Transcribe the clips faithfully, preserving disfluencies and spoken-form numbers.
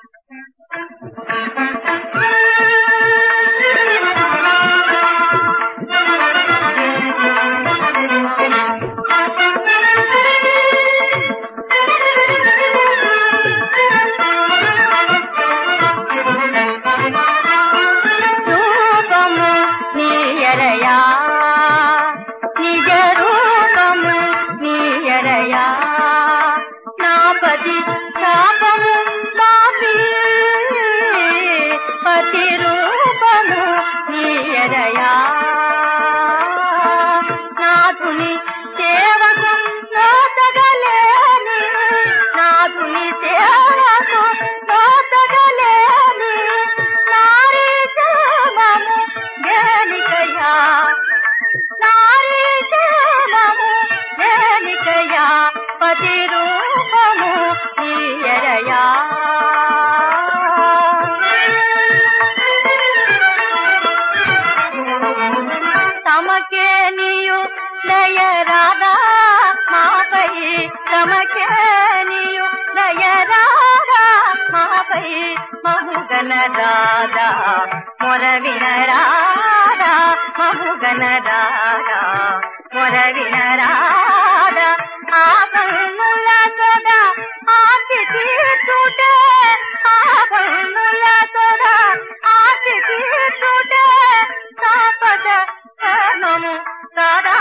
రాధా మొరవిన రాధా మముగన రాధా మొరవిన రాధా ఆ కన్నుల సదా ఆశి తీర్చుటే ఆ కన్నుల సదా ఆశి తీర్చుటే తాపద నము సదా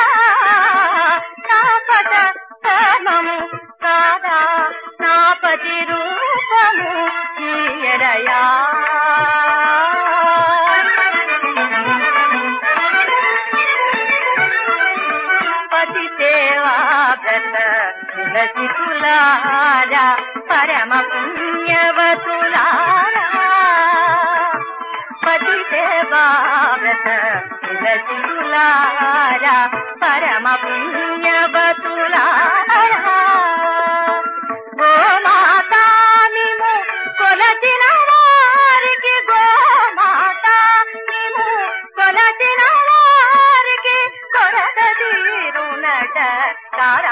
తాపద నము సదా నాపతి రూపము నీయరయా పతి సేవా వ్రత తులసి తులారా పరమ పుణ్యవతులారా పతి సేవా వ్రత తులసి తులారా పరమ పుణ్యవతులారా గోమాతా నిము కొలచిన వారికి గోమాతా నిము కొలచిన వారికి కొరత తీరునట తారా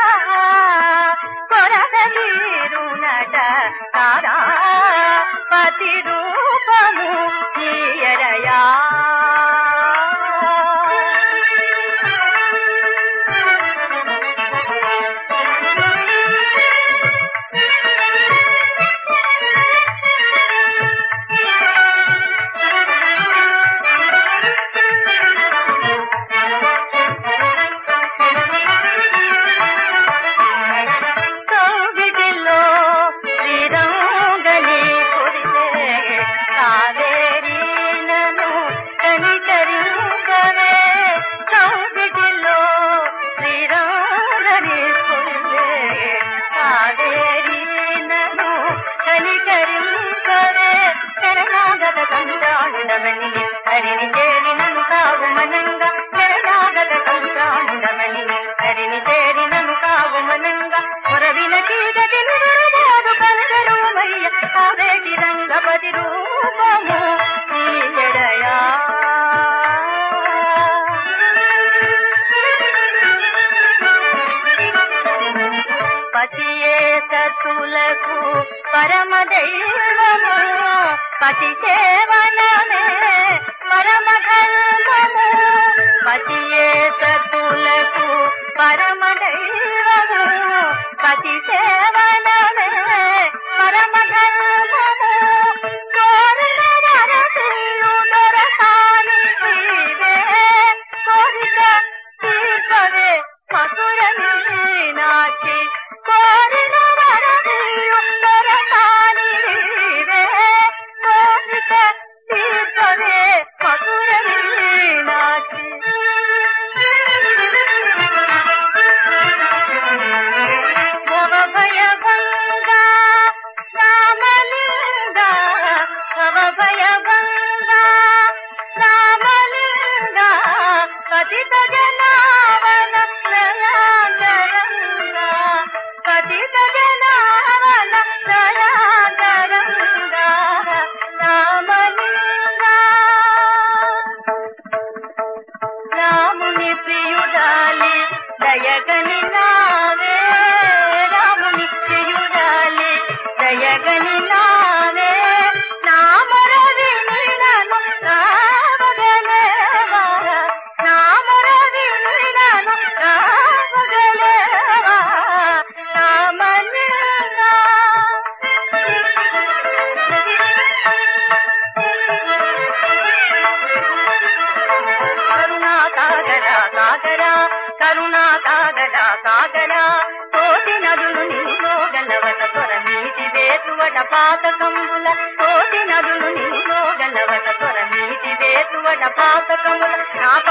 కొరత తీరునట తారా పతి రూపము నీయరయా హరిని చేరి నన్ను కావు మనంగా శరణాగత సంతానుడమని హరిని చేరి నన్ను కావు మనంగా మురవిన చీకటి నిరుబాబు కనగరుమయ్య కావేటి రంగపతి రూపము నీయడయా పతియే సతులకు పరమ దైవము పతి సేవనమే పరమ ధర్మము పతియే సతులకు పరమ దైవము పతి సేవనమే పరమ ధర్మము కోరిన వరసియు దొరకాని నీవే కోరిక తీర్చవే మధుర మీనాక్షి కోరిన వరసియు దొరకాని నీవే కోరిక తీర్చవే మధుర మీనాక్షి భవ భయ భంగా సాగరా కరుణా సాగరా సాగరా కోటి నదులు నీలో గలవట త్వర నీటి వేసువట పాతకంబుల కోటి నదులు నీలో గలవట త్వర నీటి వేసువట పాతకముల నా